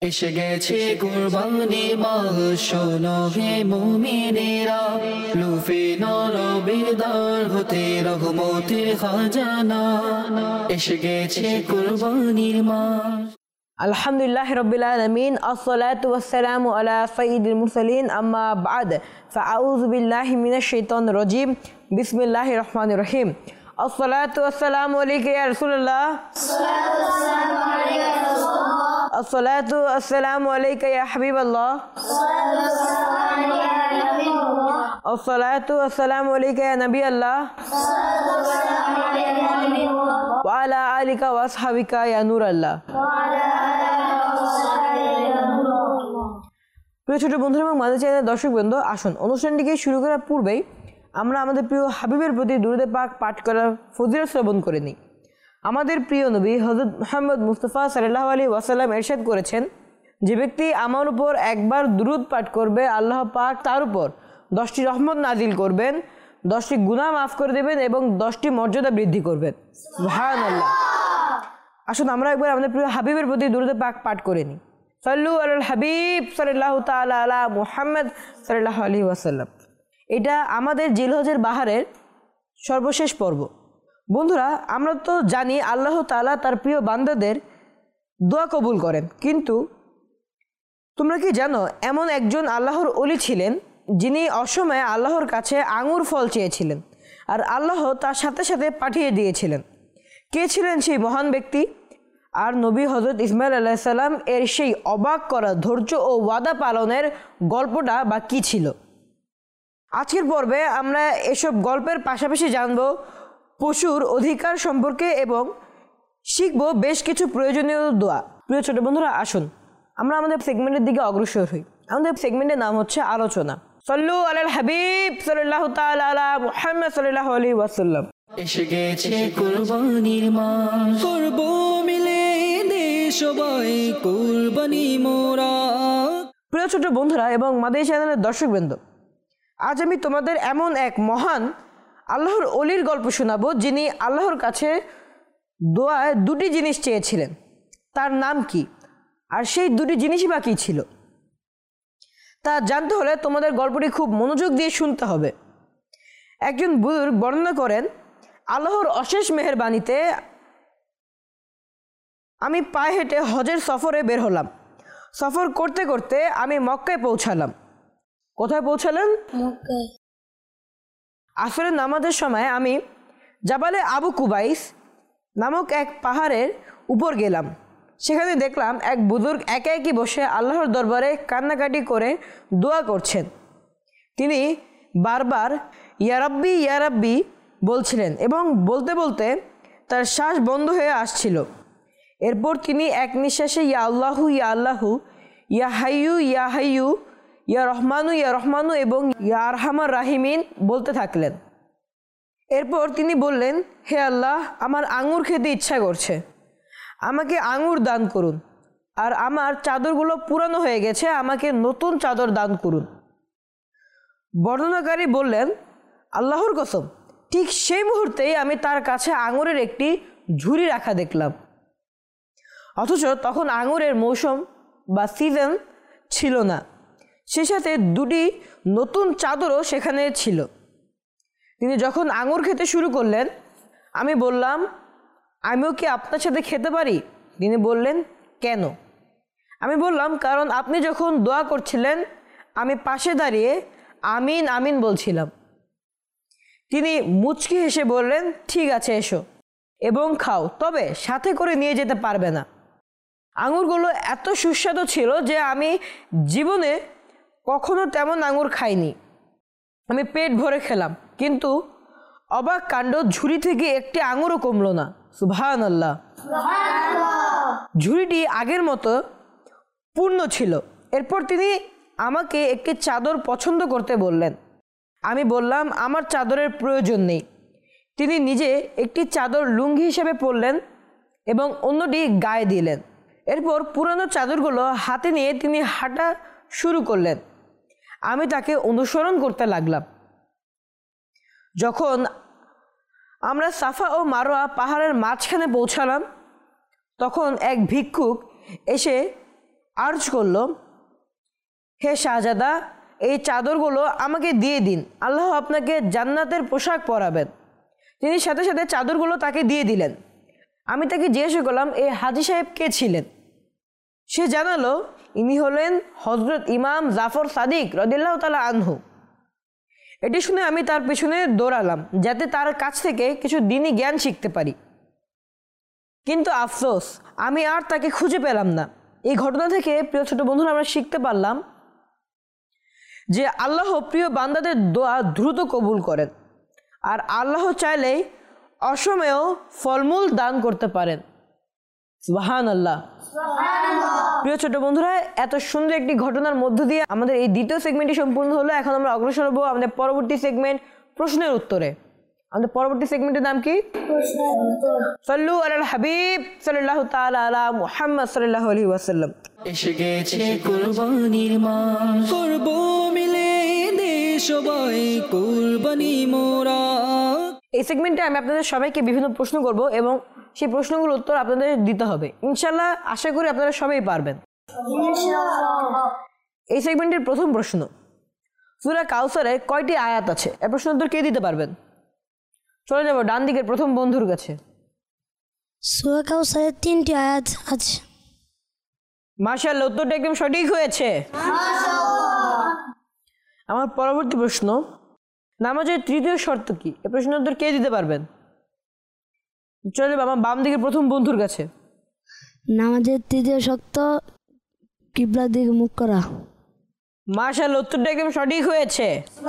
এসে গেছে কুরবানি মাস, শোনো হে মুমিনেরা, লুফে নাও বেদার হতে রহমতের খাজানা। এসে গেছে কুরবানির মাস। আলহামদুলিল্লাহ রাব্বিল আলামিন, আসসালাতু ওয়াসসালামু আলা সাইয়্যিদিল মুরসালিন, আম্মা বা'দ, ফাআউযু বিল্লাহি মিনাশ শাইতানির রাজীম, বিসমিল্লাহির রহমানির রহিম। আসসালাতু ওয়াসসালামু আলাইকা ইয়া রাসূলুল্লাহ, আসসালাতু ওয়াসসালামু আলাইকা ইয়া হাবিবাল্লাহ, আসসালাতু ওয়াসসালামু আলাইকা ইয়া নবিয়াল্লাহ, ওয়া আলা আলিকা ওয়া আসহাবিকা ইয়া নূরাল্লাহ। প্রিয় ছোট বন্ধুরা এবং মাঝে চ্যানেলের দর্শকবৃন্দ, আসুন অনুষ্ঠানটিকে শুরু করার পূর্বেই আমরা আমাদের প্রিয় হাবিবের প্রতি দুরূদে পাক পাঠ করার ফজিলত শ্রবণ করে নিই। আমাদের প্রিয় নবী হযরত মুহাম্মদ মুস্তাফা সাল্লাল্লাহু আলাইহি ওয়াসাল্লাম ইরশাদ করেছেন, যে ব্যক্তি আমার উপর একবার দুরূদ পাঠ করবে, আল্লাহ পাক তার উপর 10টি রহমত নাজিল করবেন, 10টি গুনাহ মাফ করে দেবেন এবং 10টি মর্যাদা বৃদ্ধি করবেন। সুবহানাল্লাহ। আসুন আমরা একবার আমাদের প্রিয় হাবিবের প্রতি দুরূদে পাক পাঠ করে নিই। সাল্লু আলাল হাবিব সাল্লাল্লাহু তাআলা আলা মুহাম্মদ সাল্লাল্লাহু আলাইহি ওয়াসাল্লাম। এটা আমাদের জিলহজের বাহারের সর্বশেষ পর্ব। বন্ধুরা, আমরা তো জানি আল্লাহ তাআলা তার প্রিয় বান্দাদের দোয়া কবুল করেন, কিন্তু তোমরা কি জানো এমন একজন আল্লাহর ওলি ছিলেন যিনি অসময়ে আল্লাহর কাছে আঙুর ফল চেয়েছিলেন, আর আল্লাহ তার সাথে সাথে পাঠিয়ে দিয়েছিলেন। কে ছিলেন সেই মহান ব্যক্তি? আর নবী হযরত ইসমাইল আলাইহিস সালাম এর সেই অবাক করা ধৈর্য ও ওয়াদা পালনের গল্পটা বা কী ছিল? আজকের পর্বে আমরা এসব গল্পের পাশাপাশি জানব পশুর অধিকার সম্পর্কে এবং শিখব বেশ কিছু প্রয়োজনীয় দোয়া। প্রিয় ছোট বন্ধুরা, আসুন আমরা আমাদের সেগমেন্টের দিকে অগ্রসর হই। আমাদের সেগমেন্টের নাম হচ্ছে আলোচনা। সল্লু আলাল হাবিব সাল্লাল্লাহু তাআলা আলা মুহাম্মদ সাল্লাল্লাহু আলাইহি ওয়াসাল্লাম। এসে গেছে কুরবানির মাস, করব মিলে সবাই কুরবানি মোরা। প্রিয় ছোট বন্ধুরা এবং মাদানী চ্যানেলের দর্শকবৃন্দ, আজ আমি তোমাদের এমন এক মহান আল্লাহর ওলির গল্প শোনাবো যিনি আল্লাহর কাছে দোয়ায় দুটি জিনিস চেয়েছিলেন। তার নাম কি, আর সেই দুটি জিনিসই বা কী ছিল, তা জানতে হলে তোমাদের গল্পটি খুব মনোযোগ দিয়ে শুনতে হবে। একজন বুজুর্গ বর্ণনা করেন, আল্লাহর অশেষ মেহেরবানিতে আমি পায়ে হেঁটে হজের সফরে বের হলাম। সফর করতে করতে আমি মক্কায় পৌঁছালাম। কোথায় পৌঁছালেন? মক্কায়। আসরের নামাজের সময় আমি জাবালে আবু কুবাইস নামক এক পাহাড়ের উপর গেলাম। সেখানে দেখলাম এক বুজুর্গ একা একই বসে আল্লাহর দরবারে কান্নাকাটি করে দোয়া করছেন। তিনি বারবার ইয়া রাব্বি ইয়া রাব্বি বলছিলেন এবং বলতে বলতে তার শ্বাস বন্ধ হয়ে আসছিল। এরপর তিনি এক নিঃশ্বাসে ইয়া আল্লাহু ইয়া আল্লাহু, ইয়া হাইয়ু ইয়া হাইয়ু, ইয়া রহমানু এবং ইয়া আরহামার রাহিমিন বলতে থাকলেন। এরপর তিনি বললেন, হে আল্লাহ, আমার আঙুর খেতে ইচ্ছা করছে, আমাকে আঙুর দান করুন, আর আমার চাদরগুলো পুরানো হয়ে গেছে, আমাকে নতুন চাদর দান করুন। বর্ণনাকারী বললেন, আল্লাহর কসম, ঠিক সেই মুহূর্তেই আমি তার কাছে আঙুরের একটি ঝুড়ি রাখা দেখলাম। অথচ তখন আঙুরের মৌসুম বা সিজন ছিল না, সে সাথে দুটি নতুন চাদরও সেখানে ছিল। তিনি যখন আঙুর খেতে শুরু করলেন, আমি বললাম, আমিও কি আপনার সাথে খেতে পারি? তিনি বললেন, কেন? আমি বললাম, কারণ আপনি যখন দোয়া করছিলেন আমি পাশে দাঁড়িয়ে আমিন আমিন বলছিলাম। তিনি মুচকি হেসে বললেন, ঠিক আছে, এসো এবং খাও, তবে সাথে করে নিয়ে যেতে পারবে না। আঙুরগুলো এত সুস্বাদু ছিল যে আমি জীবনে কখনো তেমন আঙুর খাইনি। আমি পেট ভরে খেলাম, কিন্তু অবাক কাণ্ড, ঝুড়ি থেকে একটি আঙুরও কমলো না। সুবহানাল্লাহ। ঝুড়িটি আগের মতো পূর্ণ ছিল। এরপর তিনি আমাকে একটি চাদর পছন্দ করতে বললেন। আমি বললাম, আমার চাদরের প্রয়োজন নেই। তিনি নিজে একটি চাদর লুঙ্গি হিসেবে পরলেন এবং অন্যটি গায়ে দিলেন। এরপর পুরানো চাদরগুলো হাতে নিয়ে তিনি হাঁটা শুরু করলেন। আমি তাকে অনুসরণ করতে লাগলাম। যখন আমরা সাফা ও মারোয়া পাহাড়ের মাঝখানে পৌঁছালাম, তখন এক ভিক্ষুক এসে আর্জ করলো, হে শাহজাদা, এই চাদরগুলো আমাকে দিয়ে দিন, আল্লাহ আপনাকে জান্নাতের পোশাক পরাবেন। তিনি সাথে সাথে চাদরগুলো তাকে দিয়ে দিলেন। আমি তাকে জিজ্ঞাসা করলাম, এই হাজী সাহেব কে ছিলেন? সে জানালো, ইনি হলেন হজরত ইমাম জাফর সাদিক রাদিয়াল্লাহু তাআলা আনহু। এটি শুনে আমি তার পেছনে দৌড়ালাম যাতে তার কাছ থেকে কিছু দ্বীনি জ্ঞান শিখতে পারি, কিন্তু আফসোস আমি আর তাকে খুঁজে পেলাম না। এই ঘটনা থেকে প্রিয় ছোট বন্ধুরা আমরা শিখতে পারলাম যে আল্লাহ প্রিয় বান্দাদের দোয়া দ্রুত কবুল করেন, আর আল্লাহ চাইলেই অসময়েও ফলমূল দান করতে পারেন। সুবহানাল্লাহ। প্রিয় ছোট বন্ধুরা, এত সুন্দর একটি ঘটনার মধ্য দিয়ে আমাদের এই দ্বিতীয় সেগমেন্টটি সম্পূর্ণ হলো। এখন আমরা অগ্রসর হবো আমাদের পরবর্তী সেগমেন্ট প্রশ্নের উত্তরে। আমাদের পরবর্তী সেগমেন্টের নাম কি? সাল্লু আলাল হাবিব সাল্লাল্লাহু তাআলা আলা মুহাম্মদ সাল্লাল্লাহু আলাইহি ওয়াসাল্লাম। এসে গেছে কুরবানির মাস, করব মিলে দেশ সবাই কুরবানি মোরা। এই সেগমেন্টে আমি আপনাদের সবাইকে বিভিন্ন প্রশ্ন করব এবং সেই প্রশ্নগুলোর উত্তর আপনাদের দিতে হবে। ইনশাআল্লাহ আশা করি আপনারা সবাই পারবেন। এই সেগমেন্টের প্রথম প্রশ্ন, সূরা কাউসারে কয়টি আয়াত আছে? এই প্রশ্নের উত্তর কে দিতে পারবেন? চলে যাব ডান দিকের প্রথম বন্ধুর কাছে। সূরা কাউসারে 3টি আয়াত আছে। মাশাআল্লাহ, উত্তরটা একদম সঠিক হয়েছে। আমার পরবর্তী প্রশ্ন, নামাজের তৃতীয় শর্ত কি? এই প্রশ্নের উত্তর কে দিতে পারবেন? চলে যাব আমার বাম দিকের প্রথম বন্ধুর কাছে। নামাজের তৃতীয় শর্ত কিবলার দিকে মুখ করা। মাশাআল্লাহ, উত্তরটা একদম সঠিক হয়েছে।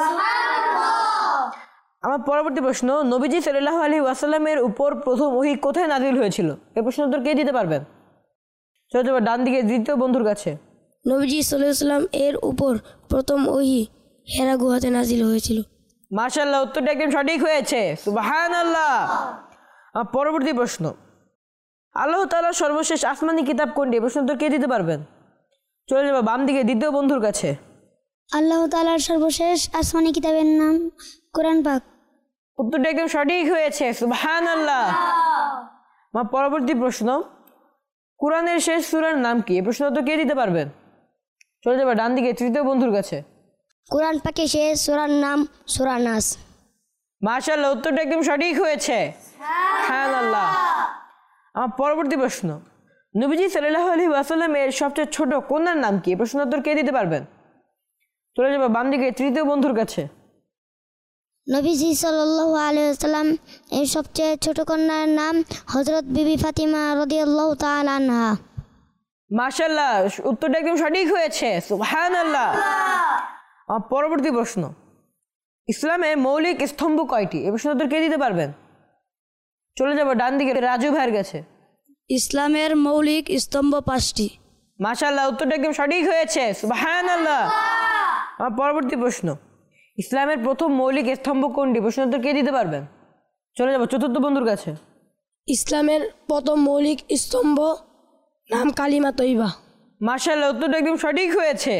আমার পরবর্তী প্রশ্ন, নবীজি সাল্লাল্লাহু আলাইহি ওয়াসাল্লামের উপর প্রথম ওহী কোথায় নাযিল হয়েছিল? এই প্রশ্নের উত্তর কে দিতে পারবেন? চলে যাব ডান দিকে দ্বিতীয় বন্ধুর কাছে। নবীজি সাল্লাল্লাহু আলাইহি ওয়াসাল্লাম এর উপর প্রথম ওহী হেরা গুহাতে নাযিল হয়েছিল। মাশাআল্লাহ, উত্তরটা একদম সঠিক হয়েছে। সুবহানাল্লাহ। আমার পরবর্তী প্রশ্ন, আল্লাহ তাআলার সর্বশেষ আসমানি কিতাব কোনটি? এই প্রশ্নের উত্তর কে দিতে পারবেন? চলে যাব বাম দিকে দ্বিতীয় বন্ধুর কাছে। আল্লাহ তাআলার সর্বশেষ আসমানি কিতাবের নাম কোরআন পাক। উত্তরটা একদম সঠিক হয়েছে। সুবহানাল্লাহ। আমার পরবর্তী প্রশ্ন, কোরআনের শেষ সূরার নাম কি? এই প্রশ্নের উত্তর কে দিতে পারবেন? চলে যাব ডান দিকে তৃতীয় বন্ধুর কাছে। কোরআন পাকে শেষ সূরার নাম সূরা নাস। মাশাআল্লাহ, উত্তরটা একদম সঠিক হয়েছে। সুবহানাল্লাহ। আমার পরবর্তী প্রশ্ন, নবীজি সাল্লাল্লাহু আলাইহি ওয়াসাল্লামের সবচেয়ে ছোট কন্যার নাম কি? এই প্রশ্নের উত্তর কে দিতে পারবেন? চলে যাব বাম দিকে তৃতীয় বন্ধুর কাছে। নবীজি সাল্লাল্লাহু আলাইহি ওয়াসাল্লাম এর সবচেয়ে ছোট কন্যার নাম হযরত বিবি ফাতিমা রাদিয়াল্লাহু তাআলা আনহা। মাশাআল্লাহ, উত্তরটা একদম সঠিক হয়েছে। সুবহানাল্লাহ। আমার পরবর্তী প্রশ্ন, ইসলামে মৌলিক স্তম্ভ কয়টি? এই প্রশ্নের উত্তর কে দিতে পারবেন? চলে যাব ডান দিকে রাজু ভাইয়ের কাছে। ইসলামের মৌলিক স্তম্ভ 5টি। মাশাআল্লাহ, উত্তরটা একদম সঠিক হয়েছে। সুবহানাল্লাহ। আমার পরবর্তী প্রশ্ন, ইসলামের প্রথম মৌলিক স্তম্ভ কোনটি? প্রশ্নের উত্তর কে দিতে পারবেন? চলে যাব চতুর্থ বন্ধুর কাছে। ইসলামের প্রথম মৌলিক স্তম্ভ নাম কালিমা তৈবা। মাশাআল্লাহ, উত্তরটা একদম সঠিক হয়েছে।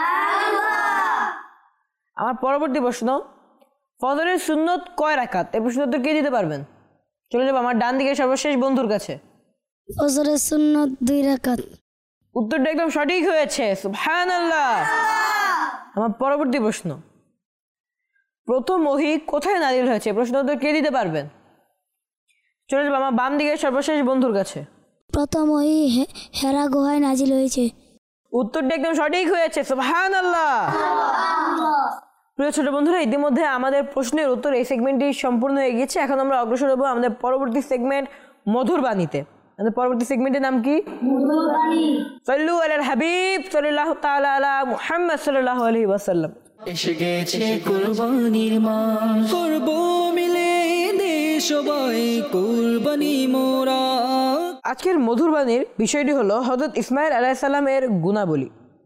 আমার পরবর্তী প্রশ্ন, ফজরের সুন্নত কয় রাকাত? এই প্রশ্নের উত্তর কে দিতে পারবেন? চলে যাব আমার ডান দিকে সর্বশেষ বন্ধুর কাছে। ফজরের সুন্নত 2 রাকাত। উত্তরটা একদম সঠিক হয়েছে। সুবহানাল্লাহ। আমার পরবর্তী প্রশ্ন, প্রথম ওহী কোথায় নাযিল হয়েছে? প্রশ্ন উত্তর কে দিতে পারবেন? চলে যাব আমার বাম দিকে সর্বশেষ বন্ধুর কাছে। প্রথম ওহী হেরা গুহায় নাযিল হয়েছে। উত্তরটা একদম সঠিক হয়েছে। সুবহানাল্লাহ। প্রিয় ছোট বন্ধুরা, ইতিমধ্যে আমাদের প্রশ্নের উত্তর এই সেগমেন্টটি সম্পূর্ণ হয়ে গেছে। এখন আমরা অগ্রসর হব আমাদের পরবর্তী সেগমেন্ট মধুর বাণীতে। আমাদের পরবর্তী সেগমেন্টের নাম কি? সাল্লু আলাল হাবিব সাল্লাল্লাহু তাআলা আলা মুহাম্মদ সাল্লাল্লাহু আলাইহি ওয়াসাল্লাম। এসে গেছে কুরবানির মাস, করব মিলে দেশ সবাই কুরবানি মোরা। আজকের মধুর বাণীর বিষয়টি হলো হযরত ইসমাঈল আলাইহিস সালামের গুণাবলী।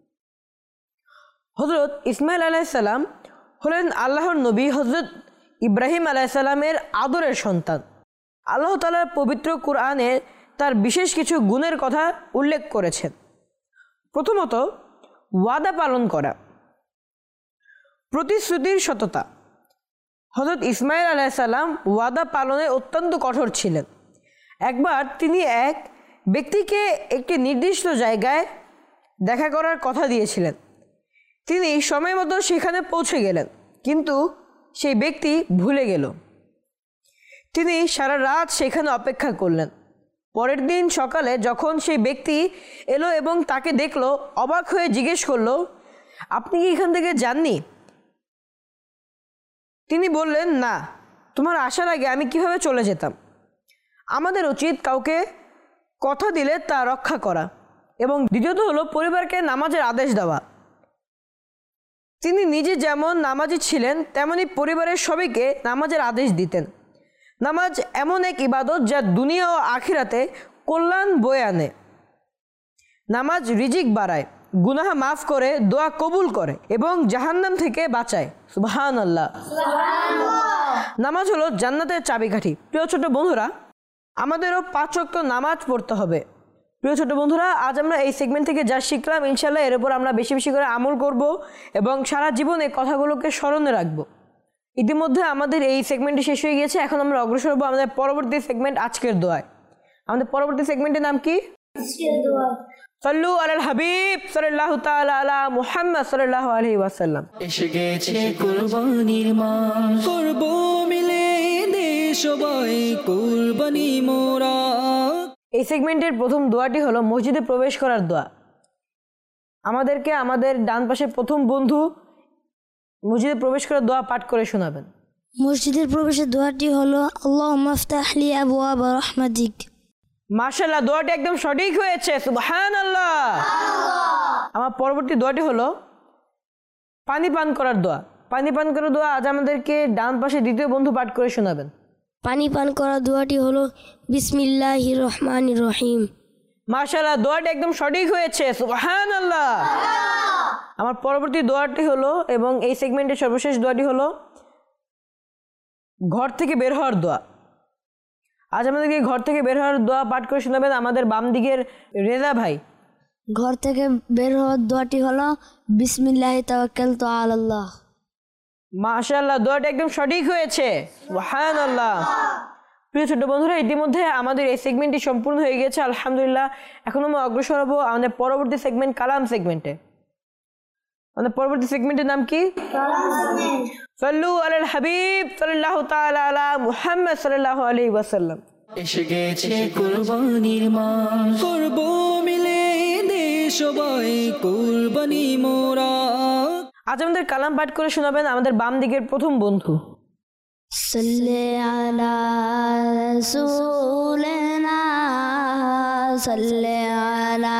হযরত ইসমাঈল আলাইহিস সালাম হলেন আল্লাহর নবী হযরত ইব্রাহিম আলাইহিস সালামের আদরের সন্তান। আল্লাহ তাআলা পবিত্র কুরআনে তার বিশেষ কিছু গুণের কথা উল্লেখ করেছেন। প্রথমত, ওয়াদা পালন করা, প্রতিশ্রুতির সততা। হযরত ইসমাঈল আলাইহিস সালাম ওয়াদা পালনে অত্যন্ত কঠোর ছিলেন। একবার তিনি এক ব্যক্তিকে একটি নির্দিষ্ট জায়গায় দেখা করার কথা দিয়েছিলেন। তিনি সময় মতো সেখানে পৌঁছে গেলেন, কিন্তু সেই ব্যক্তি ভুলে গেল। তিনি সারা রাত সেখানে অপেক্ষা করলেন। পরের দিন সকালে যখন সেই ব্যক্তি এলো এবং তাকে দেখলো, অবাক হয়ে জিজ্ঞেস করলো, আপনি কি এখান থেকে যাননি? তিনি বললেন, না, তোমার আসার আগে আমি কিভাবে চলে যেতাম। আমাদের উচিত কাউকে কথা দিলে তা রক্ষা করা, এবং দ্বিতীয়ত হলো পরিবারকে নামাজের আদেশ দেওয়া। তিনি নিজে যেমন নামাজি ছিলেন তেমনি পরিবারের সবাইকে নামাজের আদেশ দিতেন। নামাজ এমন এক ইবাদত যা দুনিয়া ও আখিরাতে কল্যাণ বয়ে আনে। নামাজ রিজিক বাড়ায়, গুনাহ মাফ করে, দোয়া কবুল করে এবং জাহান্নাম থেকে বাঁচায়। সুবহানাল্লাহ। নামাজ হলো জান্নাতের চাবিকাঠি। প্রিয় ছোট বন্ধুরা, আমাদেরও 5 ওয়াক্ত নামাজ পড়তে হবে। প্রিয় ছোট বন্ধুরা, আজ আমরা এই সেগমেন্ট থেকে যা শিখলাম, ইনশাল্লাহ এর উপর আমরা বেশি বেশি করে আমল করব এবং সারা জীবন এই কথাগুলোকে স্মরণে রাখবো। ইতিমধ্যে আমাদের এই সেগমেন্টটি শেষ হয়ে গিয়েছে। এখন আমরা অগ্রসর হবো আমাদের পরবর্তী সেগমেন্ট আজকের দোয়ায়। আমাদের পরবর্তী সেগমেন্টের নাম কি? সাল্লু আলাল হাবিব সাল্লাল্লাহু তাআলা আলা মুহাম্মদ সাল্লাল্লাহু আলাইহি ওয়াসাল্লাম। এসে গেছে কুরবানির মাস, করব মিলে দেশ সবাই কুরবানি মোরা। এই সেগমেন্টের প্রথম দোয়াটি হলো মসজিদে প্রবেশ করার দোয়া। আমাদেরকে আমাদের ডান পাশে প্রথম বন্ধু মসজিদে প্রবেশ করার দোয়া পাঠ করে শোনাবেন। মসজিদের প্রবেশের দোয়াটি হলো আল্লাহুম্মা আফতাহ লি আবওয়াবা রাহমাতিক। মাশাআল্লাহ, দোয়াটি একদম সঠিক হয়েছে। সুবহানাল্লাহ। আমার পরবর্তী দোয়াটি হলো পানি পান করার দোয়া। পানি পান করার দোয়া আজ আমাদেরকে ডান পাশে দ্বিতীয় বন্ধু পাঠ করে শোনাবেন। পানি পান করার দোয়াটি হলো বিসমিল্লাহির রহমানির রহিম। মাশাআল্লাহ, দোয়াটি একদম সঠিক হয়েছে। সুবহানাল্লাহ। আমার পরবর্তী দোয়াটি হলো এবং এই সেগমেন্টের সর্বশেষ দোয়াটি হলো ঘর থেকে বের হওয়ার দোয়া। আজ আমাদেরকে ঘর থেকে বের হওয়ার দোয়া পাঠ করে শোনাবেন আমাদের বাম দিকের রেজা ভাই। ঘর থেকে বের হওয়ার দোয়াটি হলো বিসমিল্লাহি তাওয়াক্কালতু আলাল্লাহ। মাশাআল্লাহ, দোয়াটি একদম সঠিক হয়েছে। সুবহানাল্লাহ। প্রিয় ছোট বন্ধুরা, ইতিমধ্যে আমাদের এই সেগমেন্টটি সম্পূর্ণ হয়ে গেছে আলহামদুলিল্লাহ। এখন আমরা অগ্রসর হবো আমাদের পরবর্তী সেগমেন্ট কালাম সেগমেন্টে। আমাদের পরবর্তী সেগমেন্টের নাম কি? সাল্লু আলাল হাবিব সাল্লাল্লাহু তাআলা আলা মুহাম্মদ সাল্লাল্লাহু আলাইহি ওয়াসাল্লাম। এসে গেছে কুরবানির মাস, করব মিলে দেশ সবাই কুরবানি মোরা। আজ আমাদের কালাম পাঠ করে শোনাবেন আমাদের বাম দিকের প্রথম বন্ধু। সাল্লি আলা রাসূলিনা সাল্লি আলা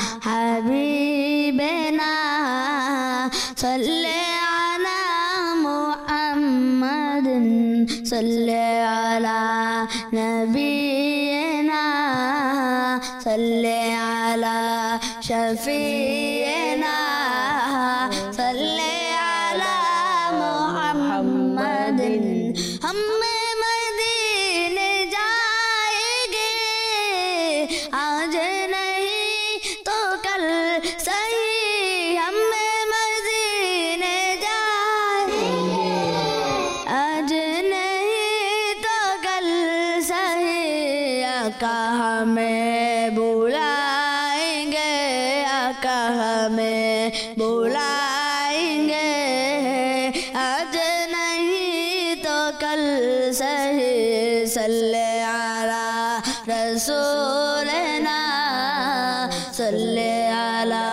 হাবিবিনা সাল্লি আলা মুহাম্মাদিন সাল্লি আলা নবিয়িনা সাল্লি আলা শফিয়িনা সাল্লি আলা মুহাম্মাদিন। हम मदीने जाएंगे आज नहीं तो कल सही। हम मदीने जाएंगे आज नहीं तो कल सही। आका हमें बुलाएंगे, आका हमें बुलाएंगे आज कल सही। सल्ले अला रसूलना सल्ले अला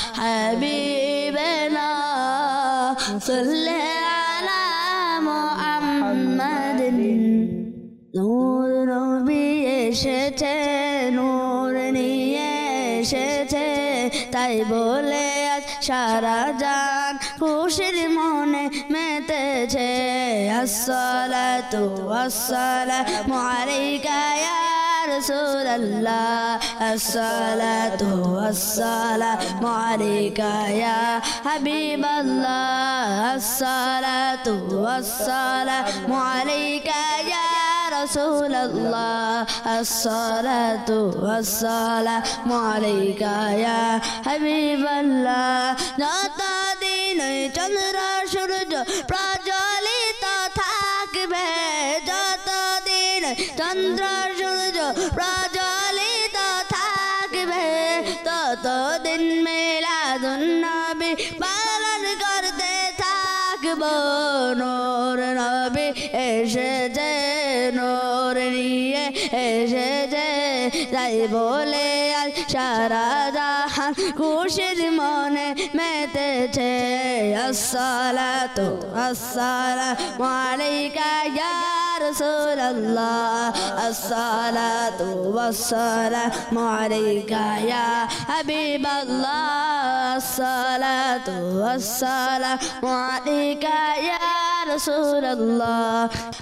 हबीबना सल्ले अला मुहम्मदिन। নূর নবী এসেছে, নূর নিয়ে এসেছে, তাই বলে আজ সারা জান খুশির মনে মেতেছে। আসসালাতু ওয়াসসালামু আলাইকা ইয়া রাসূলুল্লাহ, আসসালাতু ওয়াসসালামু আলাইকা ইয়া হাবিবাল্লাহ, আসসালাতু ওয়াসসালামু আলাইকা ইয়া রাসূলুল্লাহ, আসসালাতু ওয়াসসালামু আলাইকা ইয়া হাবিবাল্লাহ। যতদিন চন্দ্র সূর্য প্রজ্বলিত থাকবে, যতদিন চন্দ্র সূর্য প্রজ্বলিত থাকবে, ততদিন মেরে মিলাদুন নবী পালন করতে থাকবো নূর নবী এসেছে নূর নিয়ে এসেছে তাই বলে আজ সারা জাহান খুশির মনে মেতেছে আসসালাতু আসসালামু আলাইকা ইয়া রাসূলুল্লাহ আসসালাতু ওয়াসসালামু আলাইকা ইয়া হাবিবাল্লাহ আসসালাতু ওয়াসসালামু আলাইকা ইয়া রাসূলুল্লাহ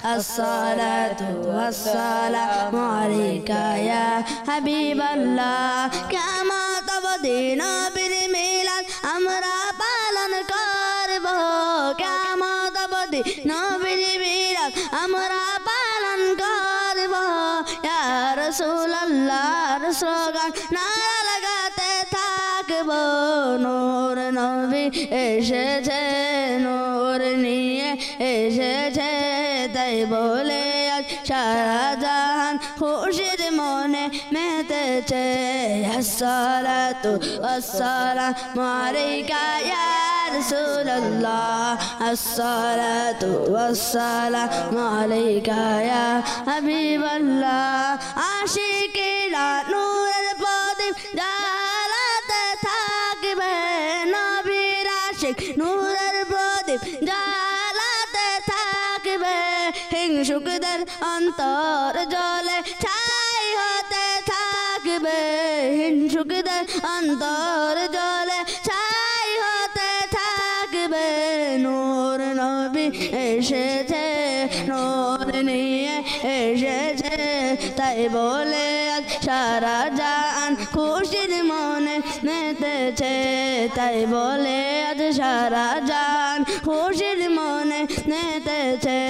আসসালাতু ওয়াসসালামু আলাইকা ইয়া হাবিবাল্লাহ কিয়ামত অবধি নবীর মিলাদ আমরা পালন করব কিয়ামত অবধি নবীর মিলাদ আমরা পালন করব ইয়া রাসূলুল্লাহর স্লোগান নারা লাগাতে থাকব নূর নবী এসেছে নূর নিয়ে এসেছে তাই বলে আজ সারা জাহান খুশির মনে মেতেছে আসসালাতু ওয়াসসালামু আলাইকা ইয়া রাসূলুল্লাহ আসসালাতু ওয়াসসালামু আলাইকা ইয়া হাবিবাল্লাহ আশিকেরা নূরের প্রদীপ জ্বালাতে থাকবে নবীর আশিক নূরের প্রদীপ জ্বালাতে থাকবে হিংসুকদের অন্তর জলে ছাই হতে থাকবে হিংসুকদের অন্তর জলে ছাই হতে থাকবে নূর নবী এসেছে নূর নিয়ে এসেছে তাই বলে আজ সারা জাহান খুশির মনে মেতেছে তাই বলে আজ সারা জাহান খুশির মনে মেতেছে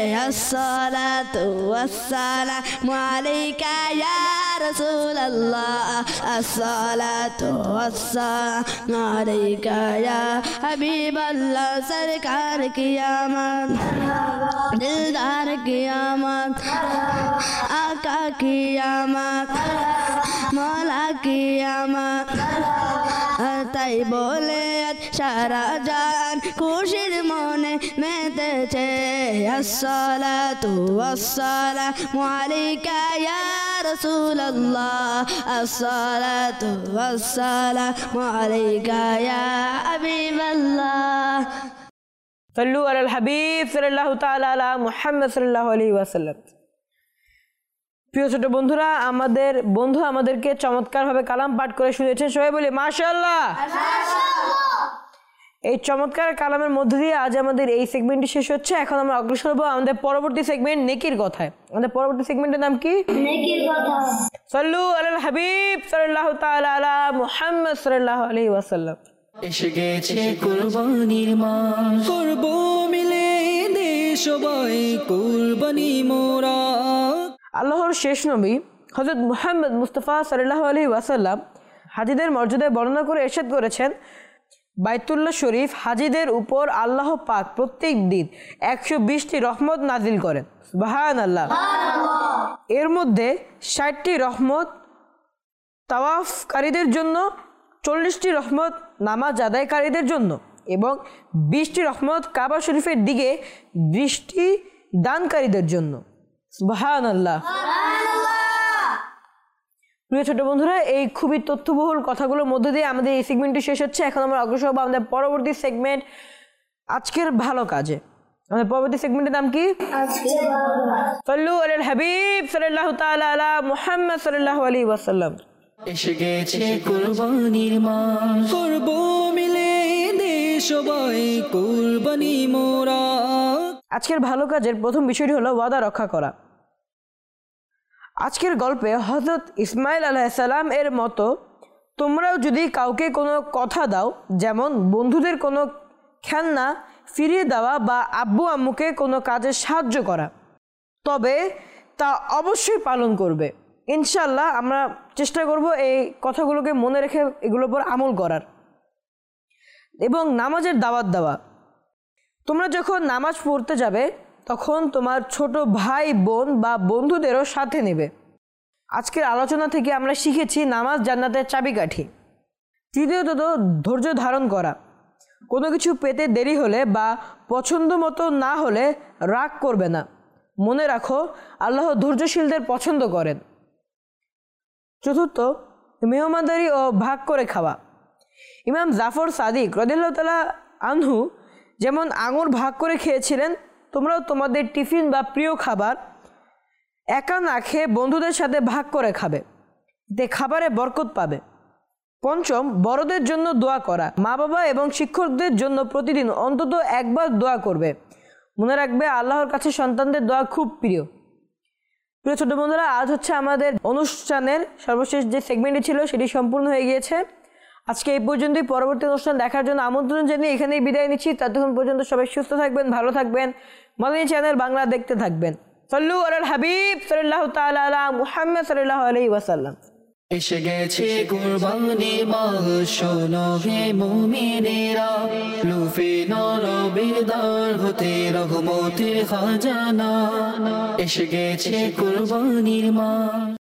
আসসালাতু ওয়াসসালামু আলাইকা ইয়া রাসূলুল্লাহ আসসালাতু ওয়াসসালামু আলাইকা ইয়া হাবিবাল্লাহ সরকার কিয়ামত দিলদার কিয়ামত আকা কিয়ামত মৌলা কিয়ামত তাই বলে আজ সারা জাহান খুশির মনে মেতেছে আসসালাতু ওয়াসসালামু আলাইকা ইয়া রাসূলুল্লাহ আসসালাতু ওয়াসসালামু আলাইকা ইয়া হাবিবাল্লাহ সাল্লু আলাল হাবিব সাল্লাল্লাহু তাআলা আলা মুহাম্মদ সাল্লাল্লাহু আলাইহি ওয়াসাল্লাম। প্রিয় ছোট বন্ধুরা, আমাদের বন্ধু আমাদেরকে চমৎকারভাবে কালাম পাঠ করে শুনিয়েছেন, সবাই বলি মাশাআল্লাহ। এই চমৎকার কালামের মধ্য দিয়ে আজ আমাদের এই সেগমেন্টটি শেষ হচ্ছে। এখন আমরা অগ্রসর হবো আমাদের পরবর্তী সেগমেন্ট নেকির কথায়। আমাদের পরবর্তী সেগমেন্টের নাম কি? নেকির কথা। সাল্লু আলাল হাবিব সাল্লাল্লাহু তাআলা আলা মুহাম্মদ সাল্লাল্লাহু আলাইহি ওয়াসাল্লাম। এসে গেছে কুরবানির মাস, করব মিলে দেশ সবাই কুরবানি মোরা। আল্লাহর শেষ নবী হযরত মুহাম্মদ মুস্তাফা সাল্লাল্লাহু আলাইহি ওয়াসাল্লাম হাজীদের মর্যাদায় বর্ণনা করে ইরশাদ করেছেন, বাইতুল্লাহ শরীফ হাজীদের উপর আল্লাহ পাক প্রত্যেক দিন 120টি রহমত নাজিল করেন। সুবহানাল্লাহ। এর মধ্যে 60টি রহমত তাওয়াফকারীদের জন্য, 40টি রহমত নামাজ আদায়কারীদের জন্য এবং 20টি রহমত কাবা শরীফের দিকে দৃষ্টি দানকারীদের জন্য। সুবহানাল্লাহ। প্রিয় ছোট বন্ধুরা, এই খুবই তথ্যবহুল কথাগুলোর মধ্যে দিয়ে আমাদের এই সেগমেন্টটি শেষ হচ্ছে। এখন আমরা অগ্রসর হবো আমাদের পরবর্তী সেগমেন্ট আজকের ভালো কাজে। আমাদের পরবর্তী সেগমেন্টের নাম কি? সাল্লু আলাল হাবিব সাল্লাল্লাহু তাআলা আলা মুহাম্মদ সাল্লাল্লাহু আলাইহি ওয়াসাল্লাম। এসে গেছে কুরবানির মাস, করব মিলে দেশ সবাই কুরবানি মোরা। আজকের ভালো কাজের প্রথম বিষয়টি হলো ওয়াদা রক্ষা করা। আজকের গল্পে হযরত ইসমাইল আলাইহিস সালাম এর মতো তোমরাও যদি কাউকে কোনো কথা দাও, যেমন বন্ধুদের কোনো খেলনা ফিরিয়ে দেওয়া বা আব্বু আম্মুকে কোনো কাজে সাহায্য করা, তবে তা অবশ্যই পালন করবে। ইনশাআল্লাহ আমরা চেষ্টা করব এই কথাগুলোকে মনে রেখে এগুলোর উপর আমল করার। এবং নামাজের দাওয়াত দেওয়া। তোমরা যখন নামাজ পড়তে যাবে তখন তোমার ছোট ভাই বোন বা বন্ধুদেরও সাথে নেবে। আজকের আলোচনা থেকে আমরা শিখেছি নামাজ জান্নাতের চাবিকাঠি। তৃতীয়ত ধৈর্য ধারণ করা। কোনো কিছু পেতে দেরি হলে বা পছন্দ মতো না হলে রাগ করবে না। মনে রাখো, আল্লাহ ধৈর্যশীলদের পছন্দ করেন। চতুর্থ, মেহমানদারি ও ভাগ করে খাওয়া। ইমাম জাফর সাদিক রাদিয়াল্লাহু তাআলা আনহু যেমন আঙুর ভাগ করে খেয়েছিলেন, তোমরাও তোমাদের টিফিন বা প্রিয় খাবার একা না খেয়ে বন্ধুদের সাথে ভাগ করে খাবে, এতে খাবারে বরকত পাবে। পঞ্চম, বড়দের জন্য দোয়া করা। মা বাবা এবং শিক্ষকদের জন্য প্রতিদিন অন্তত একবার দোয়া করবে। মনে রাখবে, আল্লাহর কাছে সন্তানদের দোয়া খুব প্রিয়। প্রিয় ছোট বন্ধুরা, আজ হচ্ছে আমাদের অনুষ্ঠানের সর্বশেষ যে সেগমেন্টটি ছিল সেটি সম্পূর্ণ হয়ে গিয়েছে। আজকে এই পর্যন্তই। পরবর্তী অনুষ্ঠান দেখার জন্য আমন্ত্রণ জানিয়ে এখানেই বিদায় নিচ্ছি। ততক্ষণ পর্যন্ত সবাই সুস্থ থাকবেন, ভালো থাকবেন, মাদানী চ্যানেল বাংলা দেখতে থাকবেন। সাল্লু আলাল হাবিব সাল্লাল্লাহু তাআলা আলা মুহাম্মদ সাল্লাল্লাহু আলাইহি ওয়াসাল্লাম। এসে গেছে কুরবানির মাস, শোনো হে মুমিনেরা, লুফে নরবের দ্বার হতে রহমতের খাজানা। এসে গেছে কুরবানির মাস।